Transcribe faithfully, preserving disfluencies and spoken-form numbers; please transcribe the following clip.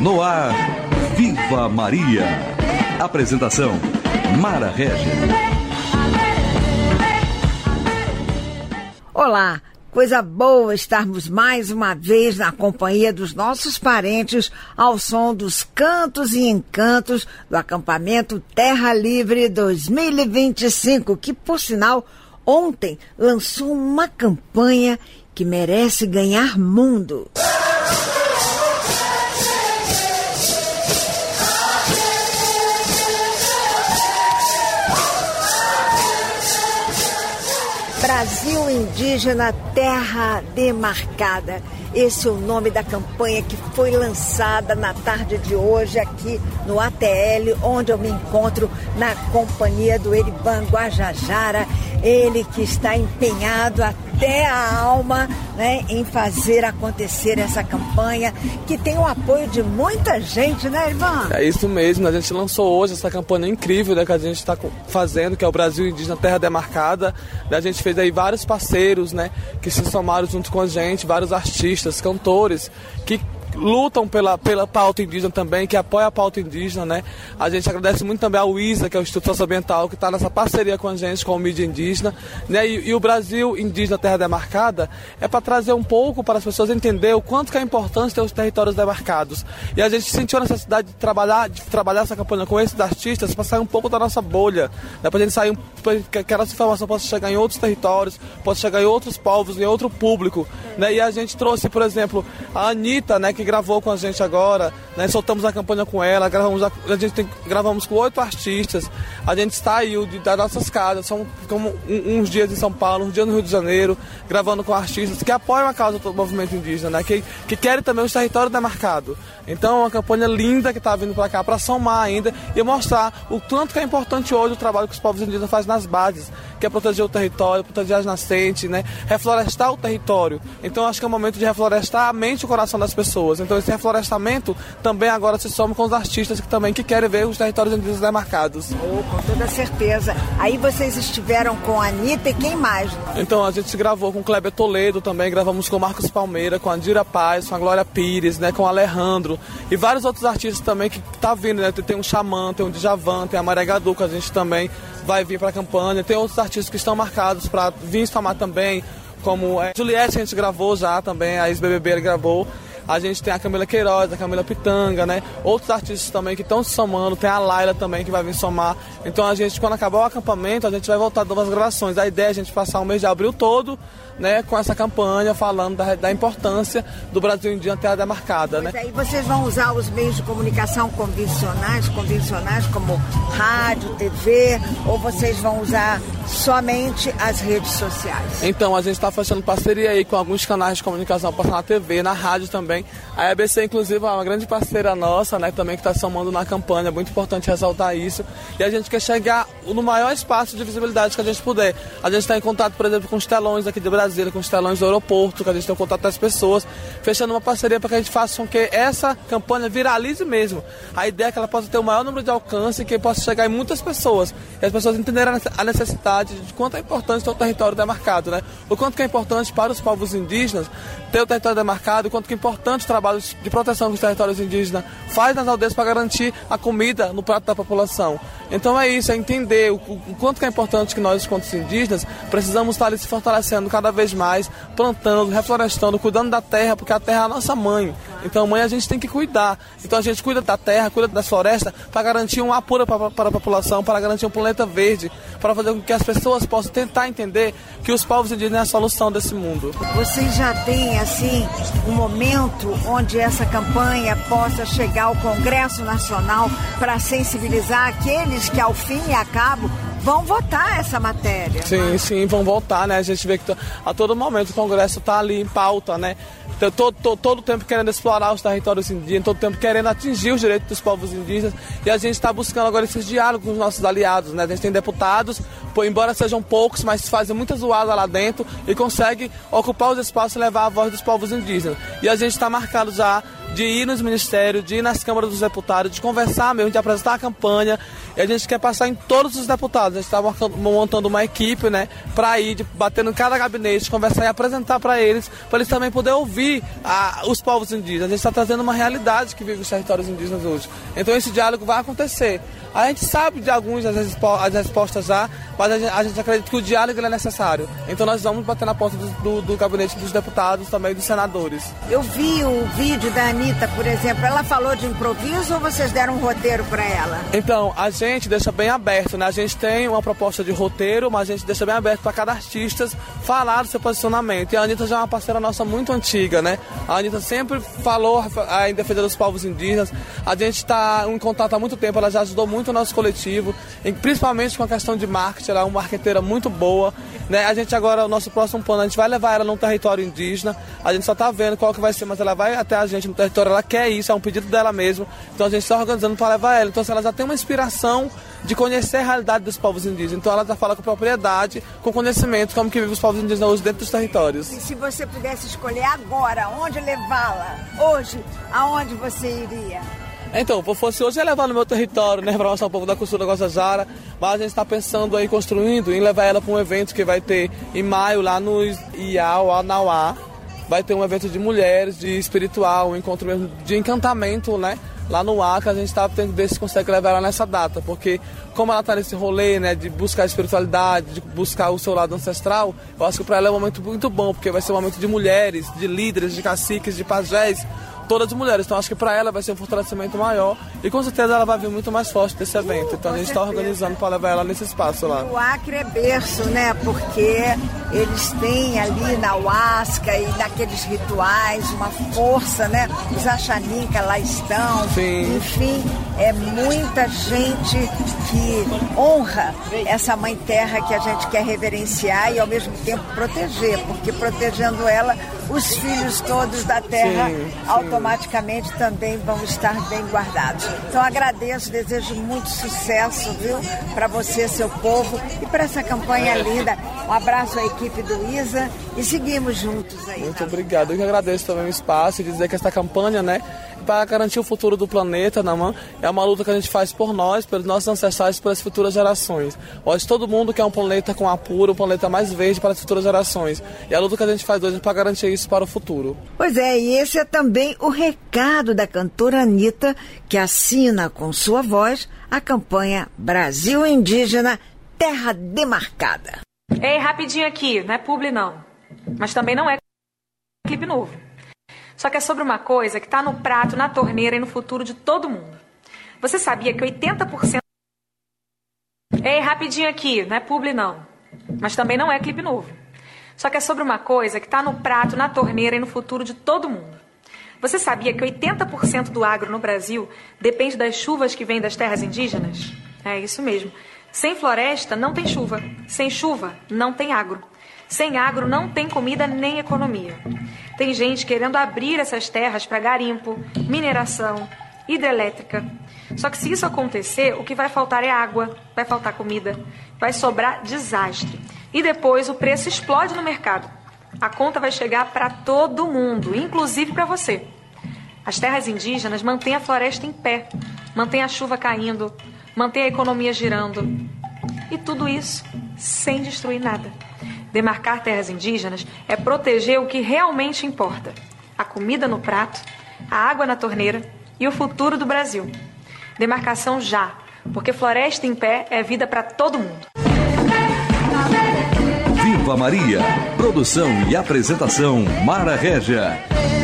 No ar, Viva Maria. Apresentação, Mara Regis. Olá, coisa boa estarmos mais uma vez na companhia dos nossos parentes ao som dos cantos e encantos do acampamento Terra Livre dois mil e vinte e cinco, que, por sinal, ontem lançou uma campanha que merece ganhar mundo. Brasil Indígena Terra Demarcada. Esse é o nome da campanha que foi lançada na tarde de hoje aqui no A T L, onde eu me encontro na companhia do Erivan Guajajara, ele que está empenhado até a alma, né, em fazer acontecer essa campanha, que tem o apoio de muita gente, né, Erivan? É isso mesmo, a gente lançou hoje essa campanha incrível, né, que a gente está fazendo, que é o Brasil Indígena Terra Demarcada. A gente fez aí vários parceiros, né, que se somaram junto com a gente, vários artistas, cantores, que lutam pela, pela pauta indígena também, que apoia a pauta indígena, né? A gente agradece muito também ao I S A, que é o Instituto Socioambiental, que está nessa parceria com a gente, com o Mídia Indígena, né? E, e o Brasil Indígena Terra Demarcada é para trazer um pouco para as pessoas entenderem o quanto que é importante ter os territórios demarcados. E a gente sentiu a necessidade de trabalhar, de trabalhar essa campanha com esses artistas para sair um pouco da nossa bolha, né? Para a gente sair, pra que a nossa informação possa chegar em outros territórios, possa chegar em outros povos, em outro público, né? E a gente trouxe, por exemplo, a Anitta, né, que gravou com a gente agora, né? Soltamos a campanha com ela, gravamos a, a gente tem, gravamos com oito artistas, a gente saiu de, das nossas casas, são como um, uns dias em São Paulo, uns dias no Rio de Janeiro, gravando com artistas que apoiam a causa do movimento indígena, né? que, que querem também os territórios demarcados. Então é uma campanha linda que está vindo para cá para somar ainda e mostrar o tanto que é importante hoje o trabalho que os povos indígenas fazem nas bases, que é proteger o território, proteger as nascentes, né? Reflorestar o território. Então acho que é o momento de reflorestar a mente e o coração das pessoas. Então esse reflorestamento também agora se soma com os artistas que também que querem ver os territórios indígenas demarcados. Oh, com toda certeza. Aí vocês estiveram com a Anitta e quem mais? Então a gente gravou com o Kleber Toledo também, gravamos com o Marcos Palmeira, com a Andira Paz, com a Glória Pires, né? Com o Alejandro e vários outros artistas também que tá vindo, né? Tem um Xamã, tem um Djavan, tem a Maré Gadu, que a gente também vai vir para a campanha. Tem outros artistas que estão marcados para vir somar também, como a Juliette, a gente gravou já também, a ex-B B B gravou. A gente tem a Camila Queiroz, a Camila Pitanga, né? Outros artistas também que estão se somando, tem a Laila também que vai vir somar. Então a gente, quando acabar o acampamento, a gente vai voltar de novas gravações. A ideia é a gente passar o mês de abril todo, né, com essa campanha, falando da, da importância do Brasil Indígena Terra Demarcada, né? Mas aí vocês vão usar os meios de comunicação convencionais, convencionais como rádio, T V, ou vocês vão usar somente as redes sociais? Então, a gente está fazendo parceria aí com alguns canais de comunicação, passando na T V, na rádio também. A E B C, inclusive, é uma grande parceira nossa, né, também que está somando na campanha, é muito importante ressaltar isso. E a gente quer chegar no maior espaço de visibilidade que a gente puder. A gente está em contato, por exemplo, com os telões aqui de Brasília, com os telões do aeroporto, que a gente tem contato com as pessoas, fechando uma parceria para que a gente faça com que essa campanha viralize mesmo. A ideia é que ela possa ter o maior número de alcance e que possa chegar em muitas pessoas. E as pessoas entenderem a necessidade de quanto é importante ter o território demarcado, né? O quanto que é importante para os povos indígenas ter o território demarcado, o quanto que é importante o trabalho de proteção dos territórios indígenas faz nas aldeias para garantir a comida no prato da população. Então é isso, é entender o, o quanto que é importante que nós, enquanto indígenas, precisamos estar ali se fortalecendo cada vez mais, plantando, reflorestando, cuidando da terra, porque a terra é a nossa mãe. Então, mãe, a gente tem que cuidar. Então, a gente cuida da terra, cuida das florestas, para garantir um apuro para, para a população, para garantir um planeta verde, para fazer com que as pessoas possam tentar entender que os povos indígenas é a solução desse mundo. Vocês já têm, assim, um momento onde essa campanha possa chegar ao Congresso Nacional para sensibilizar aqueles que, ao fim e a cabo, vão votar essa matéria? Sim, sim, vão votar, né? A gente vê que a todo momento o Congresso está ali em pauta, né? Todo, todo, todo o tempo querendo explorar os territórios indígenas, todo o tempo querendo atingir os direitos dos povos indígenas, e a gente está buscando agora esses diálogos com os nossos aliados, né? A gente tem deputados, por, embora sejam poucos, mas fazem muita zoada lá dentro e consegue ocupar os espaços e levar a voz dos povos indígenas. E a gente está marcado já de ir nos ministérios, de ir nas câmaras dos deputados, de conversar mesmo, de apresentar a campanha E a gente quer passar em todos os deputados. A gente está montando uma equipe, né, para ir de, batendo em cada gabinete, conversar e apresentar para eles, para eles também poderem ouvir a, os povos indígenas. A gente está trazendo uma realidade que vive os territórios indígenas hoje. Então esse diálogo vai acontecer. A gente sabe de algumas as, respo as respostas já, mas a gente, a gente acredita que o diálogo ele é necessário. Então nós vamos bater na porta do, do, do gabinete dos deputados, também dos senadores. Eu vi o vídeo da Anitta, por exemplo. Ela falou de improviso ou vocês deram um roteiro para ela? Então, a gente deixa bem aberto, né? A gente tem uma proposta de roteiro, mas a gente deixa bem aberto para cada artista falar do seu posicionamento. E a Anitta já é uma parceira nossa muito antiga, né? A Anitta sempre falou em defesa dos povos indígenas. A gente está em contato há muito tempo, ela já ajudou muito o nosso coletivo, principalmente com a questão de marketing. Ela é uma marqueteira muito boa, né? A gente agora, o nosso próximo plano, a gente vai levar ela num território indígena. A gente só está vendo qual que vai ser, mas ela vai até a gente no território, ela quer isso, é um pedido dela mesmo. Então a gente está organizando para levar ela. Então se ela já tem uma inspiração de conhecer a realidade dos povos indígenas, então ela já fala com propriedade, com conhecimento, como que vivem os povos indígenas hoje dentro dos territórios. E se você pudesse escolher agora onde levá-la, hoje, aonde você iria? Então, se fosse hoje, eu ia levar no meu território, né, para mostrar um pouco da cultura Guajajara, mas a gente está pensando aí, construindo, em levar ela para um evento que vai ter em maio, lá no Iau, Anauá. Vai ter um evento de mulheres, de espiritual, um encontro mesmo de encantamento, né, lá no Acre. A gente está tentando ver se consegue levar ela nessa data, porque como ela está nesse rolê, né, de buscar a espiritualidade, de buscar o seu lado ancestral, eu acho que para ela é um momento muito bom, porque vai ser um momento de mulheres, de líderes, de caciques, de pajés, todas as mulheres. Então acho que para ela vai ser um fortalecimento maior e com certeza ela vai vir muito mais forte desse evento. Uh, então a gente está organizando para levar ela nesse espaço lá. O Acre é berço, né? Porque eles têm ali na Huasca e naqueles rituais uma força, né? Os Axaninca lá estão. Sim. Enfim, é muita gente que honra essa mãe terra que a gente quer reverenciar e ao mesmo tempo proteger, porque protegendo ela, os filhos todos da terra sim, sim. automaticamente também vão estar bem guardados. Então agradeço, desejo muito sucesso, viu, para você, seu povo, e para essa campanha linda. Um abraço à equipe do Isa e seguimos juntos aí. Muito tá? obrigado. Eu que agradeço também o espaço e dizer que essa campanha, né, para garantir o futuro do planeta, né, mano, é uma luta que a gente faz por nós, pelos nossos ancestrais e pelas futuras gerações. Hoje todo mundo quer um planeta com ar puro, um planeta mais verde para as futuras gerações. E a luta que a gente faz hoje é para garantir isso para o futuro. Pois é, e esse é também o recado da cantora Anitta, que assina com sua voz a campanha Brasil Indígena, Terra Demarcada. Ei, rapidinho aqui, não é publi não, mas também não é clipe novo. Só que é sobre uma coisa que está no prato, na torneira e no futuro de todo mundo. Você sabia que oitenta por cento... Ei, rapidinho aqui, não é publi não, mas também não é clipe novo. Só que é sobre uma coisa que está no prato, na torneira e no futuro de todo mundo. Você sabia que oitenta por cento do agro no Brasil depende das chuvas que vêm das terras indígenas? É isso mesmo. Sem floresta não tem chuva. Sem chuva não tem agro. Sem agro não tem comida nem economia. Tem gente querendo abrir essas terras para garimpo, mineração, hidrelétrica. Só que se isso acontecer, o que vai faltar é água, vai faltar comida, vai sobrar desastre. E depois o preço explode no mercado. A conta vai chegar para todo mundo, inclusive para você. As terras indígenas mantêm a floresta em pé, mantêm a chuva caindo, mantêm a economia girando. E tudo isso sem destruir nada. Demarcar terras indígenas é proteger o que realmente importa: a comida no prato, a água na torneira e o futuro do Brasil. Demarcação já, porque floresta em pé é vida para todo mundo. Viva Maria! Produção e apresentação Mara Régia.